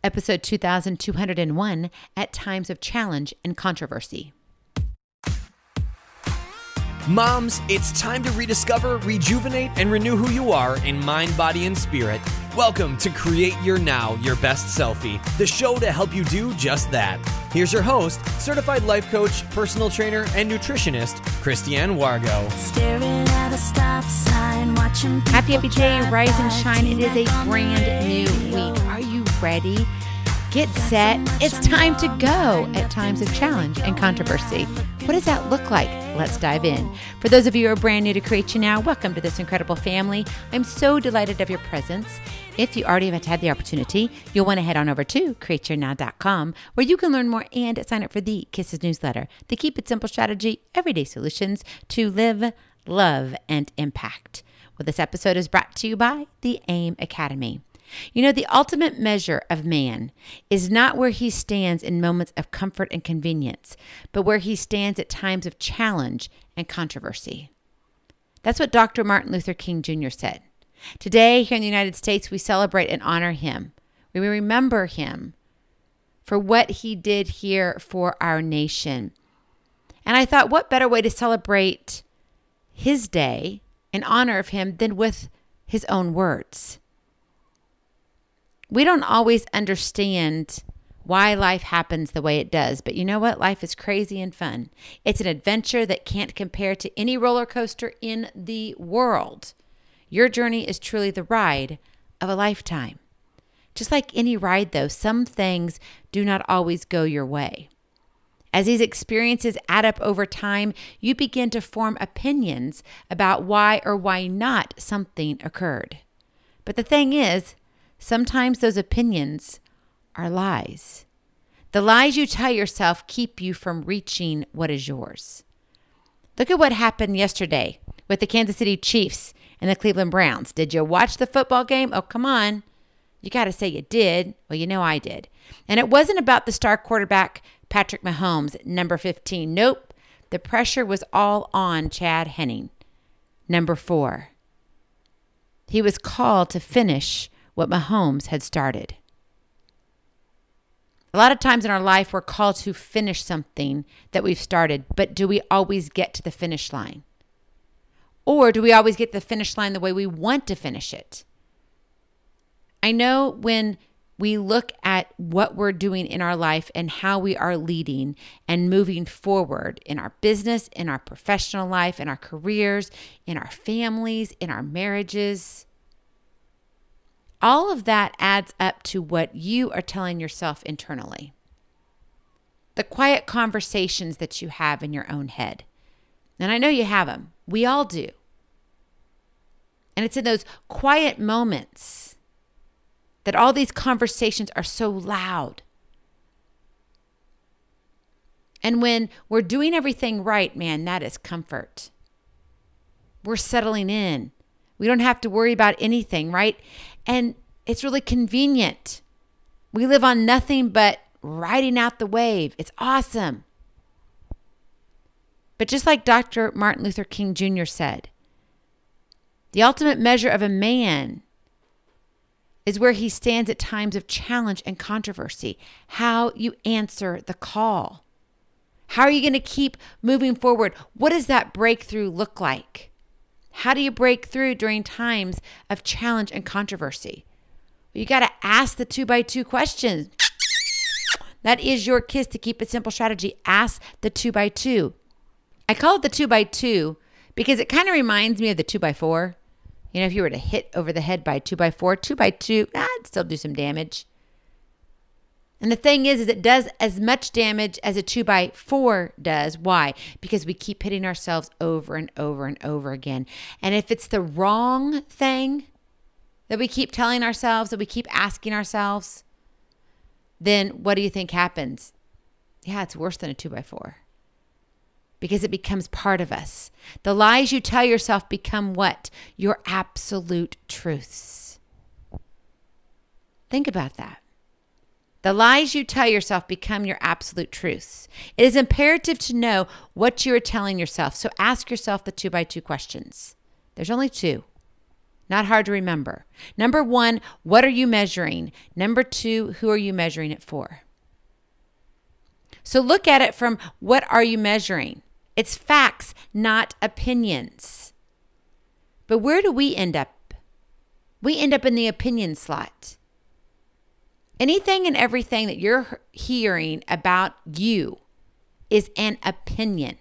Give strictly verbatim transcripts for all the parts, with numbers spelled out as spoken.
episode two thousand two hundred one, At Times of Challenge and Controversy. Moms, it's time to rediscover, rejuvenate, and renew who you are in mind, body, and spirit. Welcome to Create Your Now, Your Best Selfie, the show to help you do just that. Here's your host, certified life coach, personal trainer, and nutritionist, Christiane Wargo. Staring at a stop sign, watching Happy, happy day, rise and shine. It is a brand new week. Are you ready? Get set. It's time to go at times of challenge and controversy. What does that look like? Let's dive in. For those of you who are brand new to Create Your Now, welcome to this incredible family. I'm so delighted of your presence. If you already have had the opportunity, you'll want to head on over to create your now dot com, where you can learn more and sign up for the Kisses newsletter, the Keep It Simple strategy, everyday solutions to live, love, and impact. Well, this episode is brought to you by the AIM Academy. You know, the ultimate measure of man is not where he stands in moments of comfort and convenience, but where he stands at times of challenge and controversy. That's what Doctor Martin Luther King Junior said. Today, here in the United States, we celebrate and honor him. We remember him for what he did here for our nation. And I thought, what better way to celebrate his day in honor of him than with his own words? We don't always understand why life happens the way it does, but you know what? Life is crazy and fun. It's an adventure that can't compare to any roller coaster in the world. Your journey is truly the ride of a lifetime. Just like any ride, though, some things do not always go your way. As these experiences add up over time, you begin to form opinions about why or why not something occurred. But the thing is, sometimes those opinions are lies. The lies you tell yourself keep you from reaching what is yours. Look at what happened yesterday with the Kansas City Chiefs and the Cleveland Browns. Did you watch the football game? Oh, come on. You got to say you did. Well, you know I did. And it wasn't about the star quarterback, Patrick Mahomes, number fifteen. Nope. The pressure was all on Chad Henne, number four. He was called to finish what Mahomes had started. A lot of times in our life, we're called to finish something that we've started, but do we always get to the finish line? Or do we always get to the finish line the way we want to finish it? I know when we look at what we're doing in our life and how we are leading and moving forward in our business, in our professional life, in our careers, in our families, in our marriages, all of that adds up to what you are telling yourself internally. The quiet conversations that you have in your own head. And I know you have them. We all do. And it's in those quiet moments that all these conversations are so loud. And when we're doing everything right, man, that is comfort. We're settling in. We don't have to worry about anything, right? And it's really convenient. We live on nothing but riding out the wave. It's awesome. But just like Doctor Martin Luther King Junior said, the ultimate measure of a man is where he stands at times of challenge and controversy. How you answer the call. How are you going to keep moving forward? What does that breakthrough look like? How do you break through during times of challenge and controversy? Well, you got to ask the two by two questions. That is your kiss to keep it simple strategy. Ask the two by two. I call it the two by two because it kind of reminds me of the two by four. You know, if you were to hit over the head by a two by four, two by two, ah, it'd still do some damage. And the thing is, is it does as much damage as a two by four does. Why? Because we keep hitting ourselves over and over and over again. And if it's the wrong thing that we keep telling ourselves, that we keep asking ourselves, then what do you think happens? Yeah, it's worse than a two by four. Because it becomes part of us. The lies you tell yourself become what? Your absolute truths. Think about that. The lies you tell yourself become your absolute truths. It is imperative to know what you are telling yourself. So ask yourself the two by two questions. There's only two. Not hard to remember. Number one, what are you measuring? Number two, who are you measuring it for? So look at it from what are you measuring? It's facts, not opinions. But where do we end up? We end up in the opinion slot. Anything and everything that you're hearing about you is an opinion,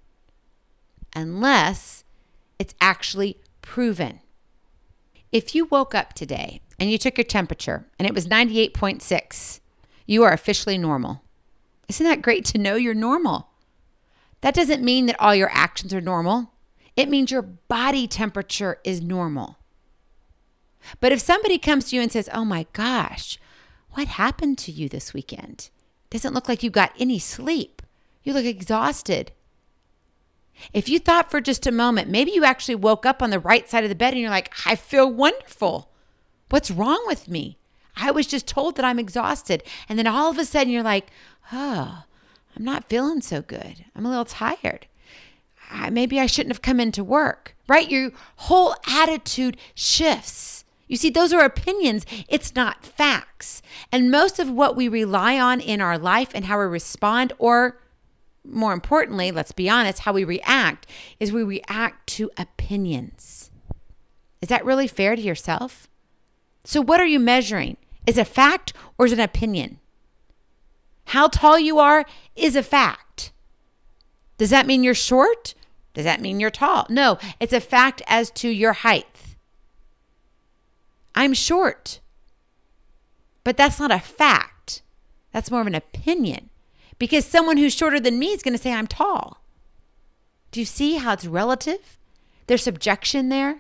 unless it's actually proven. If you woke up today and you took your temperature and it was ninety-eight point six, you are officially normal. Isn't that great to know you're normal? That doesn't mean that all your actions are normal. It means your body temperature is normal. But if somebody comes to you and says, oh my gosh, what happened to you this weekend? Doesn't look like you got any sleep. You look exhausted. If you thought for just a moment, maybe you actually woke up on the right side of the bed and you're like, I feel wonderful. What's wrong with me? I was just told that I'm exhausted. And then all of a sudden you're like, oh, I'm not feeling so good. I'm a little tired. I, maybe I shouldn't have come into work, right? Your whole attitude shifts. You see, those are opinions. It's not facts. And most of what we rely on in our life and how we respond, or more importantly, let's be honest, how we react, is we react to opinions. Is that really fair to yourself? So what are you measuring? Is it a fact or is it an opinion? How tall you are is a fact. Does that mean you're short? Does that mean you're tall? No, it's a fact as to your height. I'm short. But that's not a fact. That's more of an opinion. Because someone who's shorter than me is going to say I'm tall. Do you see how it's relative? There's subjection there.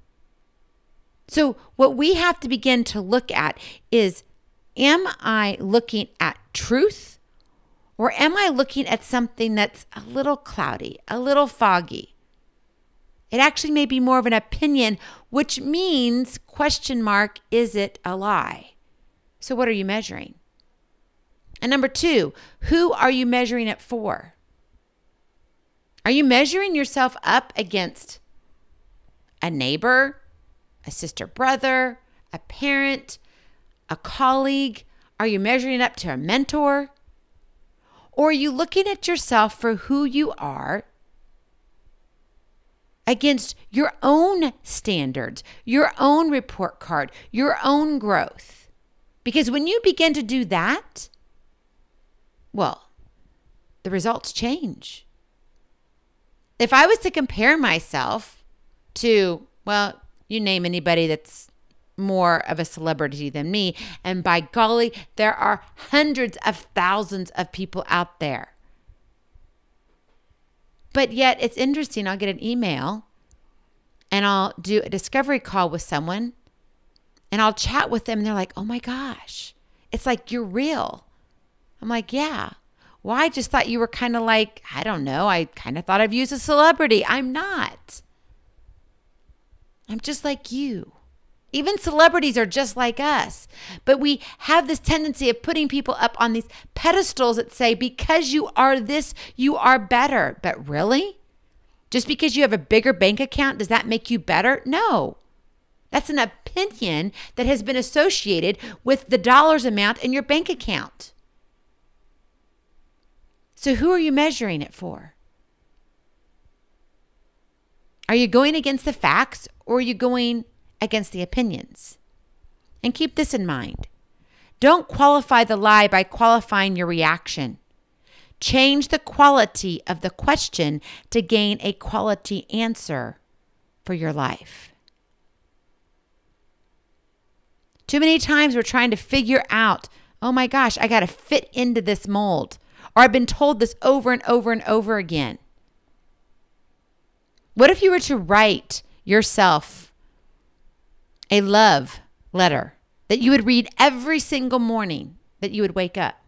So what we have to begin to look at is, am I looking at truth, or am I looking at something that's a little cloudy, a little foggy? It actually may be more of an opinion, which means, question mark, is it a lie? So what are you measuring? And number two, who are you measuring it for? Are you measuring yourself up against a neighbor, a sister, brother, a parent, a colleague? Are you measuring it up to a mentor? Or are you looking at yourself for who you are against your own standards, your own report card, your own growth? Because when you begin to do that, well, the results change. If I was to compare myself to, well, you name anybody that's more of a celebrity than me, and by golly, there are hundreds of thousands of people out there. But yet it's interesting. I'll get an email and I'll do a discovery call with someone and I'll chat with them and they're like, oh my gosh, it's like you're real. I'm like, yeah. Well, I just thought you were kind of like, I don't know. I kind of thought of you as a celebrity. I'm not. I'm just like you. Even celebrities are just like us. But we have this tendency of putting people up on these pedestals that say, because you are this, you are better. But really? Just because you have a bigger bank account, does that make you better? No. That's an opinion that has been associated with the dollars amount in your bank account. So who are you measuring it for? Are you going against the facts, or are you going against the opinions? And keep this in mind. Don't qualify the lie by qualifying your reaction. Change the quality of the question to gain a quality answer for your life. Too many times we're trying to figure out, oh my gosh, I got to fit into this mold. Or I've been told this over and over and over again. What if you were to write yourself a love letter that you would read every single morning that you would wake up?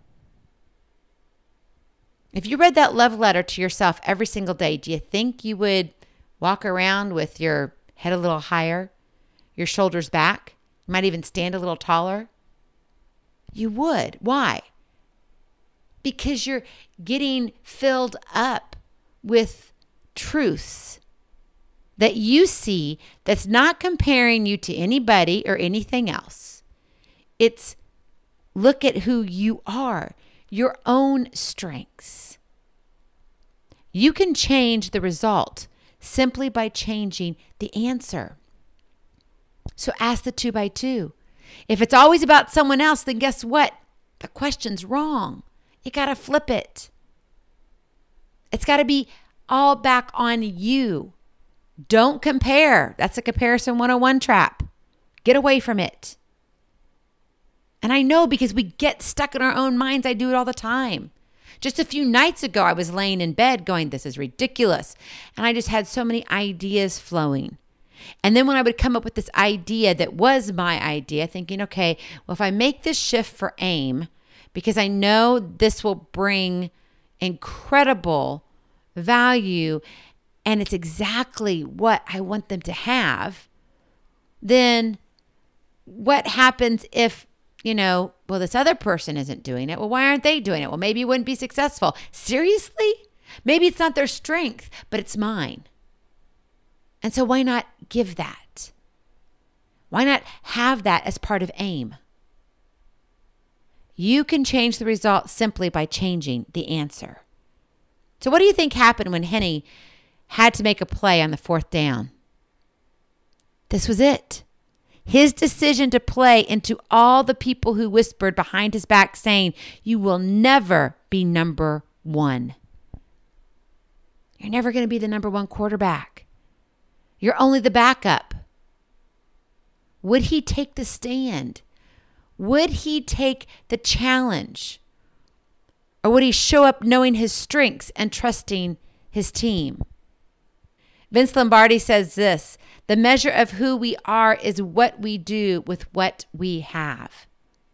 If you read that love letter to yourself every single day, do you think you would walk around with your head a little higher, your shoulders back? You might even stand a little taller? You would. Why? Because you're getting filled up with truths that you see that's not comparing you to anybody or anything else. It's look at who you are, your own strengths. You can change the result simply by changing the answer. So ask the two by two. If it's always about someone else, then guess what? The question's wrong. You got to flip it. It's got to be all back on you. Don't compare. That's a comparison one oh one trap. Get away from it. And I know because we get stuck in our own minds. I do it all the time. Just a few nights ago, I was laying in bed going, this is ridiculous. And I just had so many ideas flowing. And then when I would come up with this idea that was my idea, thinking, okay, well, if I make this shift for AIM, because I know this will bring incredible value and it's exactly what I want them to have, then what happens if, you know, well, this other person isn't doing it? Well, why aren't they doing it? Well, maybe it wouldn't be successful. Seriously? Maybe it's not their strength, but it's mine. And so why not give that? Why not have that as part of AIM? You can change the result simply by changing the answer. So what do you think happened when Henne had to make a play on the fourth down? This was it. His decision to play into all the people who whispered behind his back saying, you will never be number one. You're never going to be the number one quarterback. You're only the backup. Would he take the stand? Would he take the challenge? Or would he show up knowing his strengths and trusting his team? Vince Lombardi says this, the measure of who we are is what we do with what we have.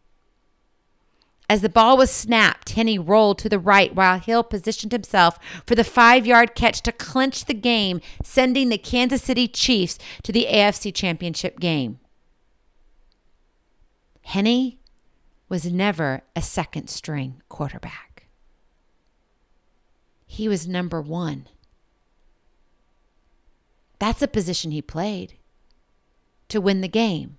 As the ball was snapped, Henne rolled to the right while Hill positioned himself for the five-yard catch to clinch the game, sending the Kansas City Chiefs to the A F C Championship game. Henne was never a second-string quarterback. He was number one. That's a position he played to win the game.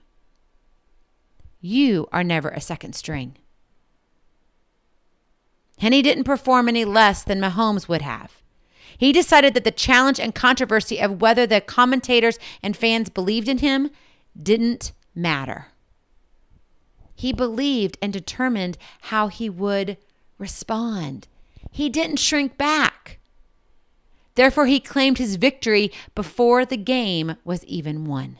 You are never a second string. Henne didn't perform any less than Mahomes would have. He decided that the challenge and controversy of whether the commentators and fans believed in him didn't matter. He believed and determined how he would respond. He didn't shrink back. Therefore, he claimed his victory before the game was even won.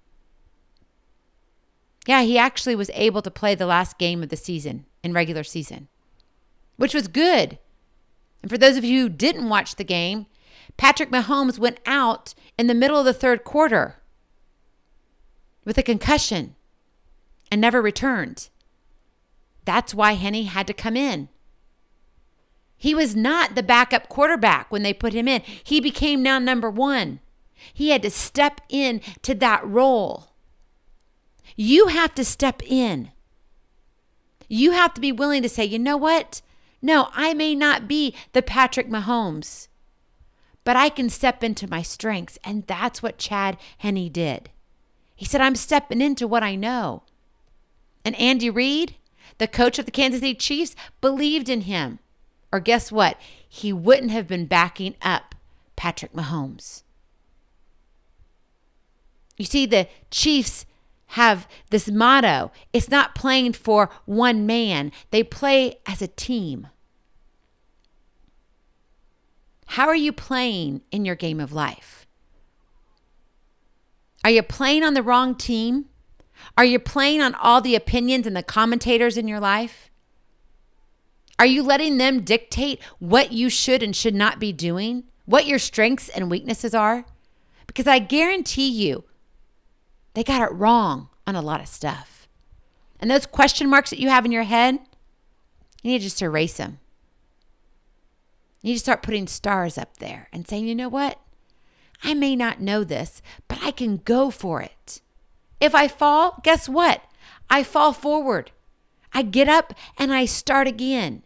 Yeah, he actually was able to play the last game of the season in regular season, which was good. And for those of you who didn't watch the game, Patrick Mahomes went out in the middle of the third quarter with a concussion and never returned. That's why Henne had to come in. He was not the backup quarterback when they put him in. He became now number one. He had to step in to that role. You have to step in. You have to be willing to say, you know what? No, I may not be the Patrick Mahomes, but I can step into my strengths. And that's what Chad Henne did. He said, I'm stepping into what I know. And Andy Reid, the coach of the Kansas City Chiefs, believed in him. Or guess what? He wouldn't have been backing up Patrick Mahomes. You see, the Chiefs have this motto. It's not playing for one man. They play as a team. How are you playing in your game of life? Are you playing on the wrong team? Are you playing on all the opinions and the commentators in your life? Are you letting them dictate what you should and should not be doing? What your strengths and weaknesses are? Because I guarantee you, they got it wrong on a lot of stuff. And those question marks that you have in your head, you need to just erase them. You need to start putting stars up there and saying, you know what? I may not know this, but I can go for it. If I fall, guess what? I fall forward. I get up and I start again.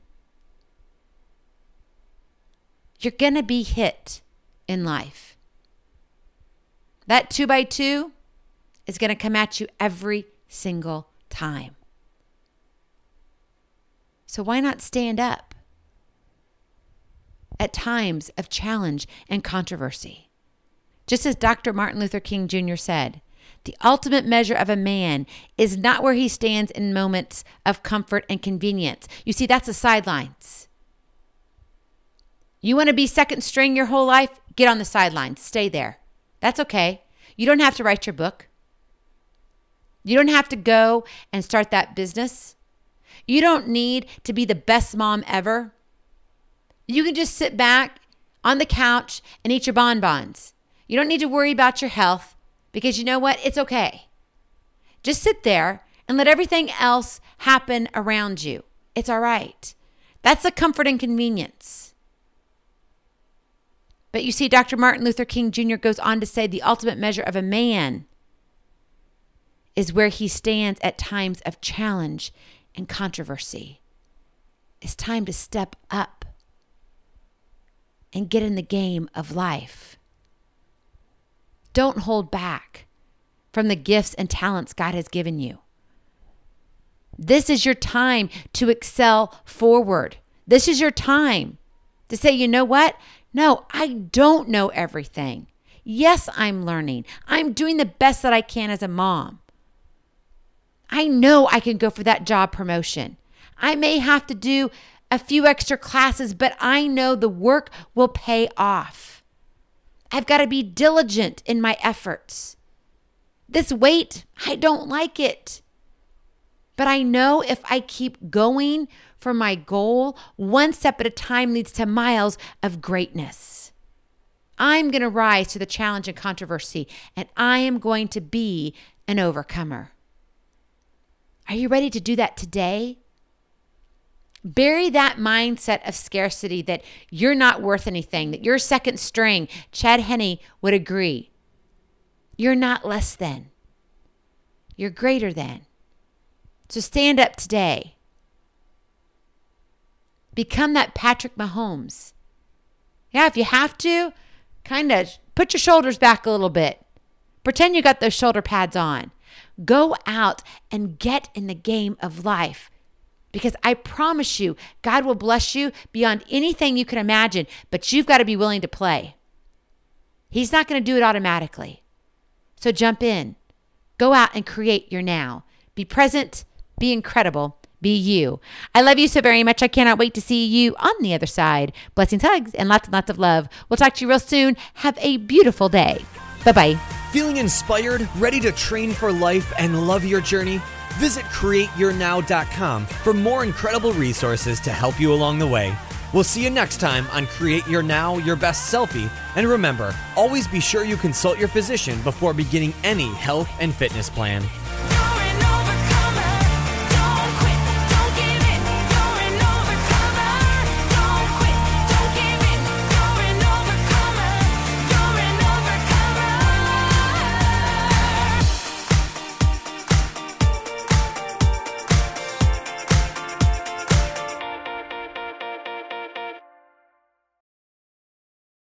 You're going to be hit in life. That two by two is going to come at you every single time. So why not stand up at times of challenge and controversy? Just as Doctor Martin Luther King Junior said, the ultimate measure of a man is not where he stands in moments of comfort and convenience. You see, that's the sidelines. You want to be second string your whole life? Get on the sidelines. Stay there. That's okay. You don't have to write your book. You don't have to go and start that business. You don't need to be the best mom ever. You can just sit back on the couch and eat your bonbons. You don't need to worry about your health because you know what? It's okay. Just sit there and let everything else happen around you. It's all right. That's the comfort and convenience. But you see, Doctor Martin Luther King Junior goes on to say the ultimate measure of a man is where he stands at times of challenge and controversy. It's time to step up and get in the game of life. Don't hold back from the gifts and talents God has given you. This is your time to excel forward. This is your time to say, you know what? No, I don't know everything. Yes, I'm learning. I'm doing the best that I can as a mom. I know I can go for that job promotion. I may have to do a few extra classes, but I know the work will pay off. I've got to be diligent in my efforts. This weight, I don't like it. But I know if I keep going for my goal, one step at a time leads to miles of greatness. I'm going to rise to the challenge and controversy, and I am going to be an overcomer. Are you ready to do that today? Bury that mindset of scarcity, that you're not worth anything, that you're second string. Chad Henne would agree. You're not less than. You're greater than. So stand up today. Become that Patrick Mahomes. Yeah, if you have to, kind of put your shoulders back a little bit. Pretend you got those shoulder pads on. Go out and get in the game of life. Because I promise you, God will bless you beyond anything you can imagine, but you've got to be willing to play. He's not going to do it automatically. So jump in. Go out and create your now. Be present, be incredible, be you. I love you so very much. I cannot wait to see you on the other side. Blessings, hugs, and lots and lots of love. We'll talk to you real soon. Have a beautiful day. Bye-bye. Feeling inspired, ready to train for life and love your journey? Visit create your now dot com for more incredible resources to help you along the way. We'll see you next time on Create Your Now, Your Best Selfie. And remember, always be sure you consult your physician before beginning any health and fitness plan.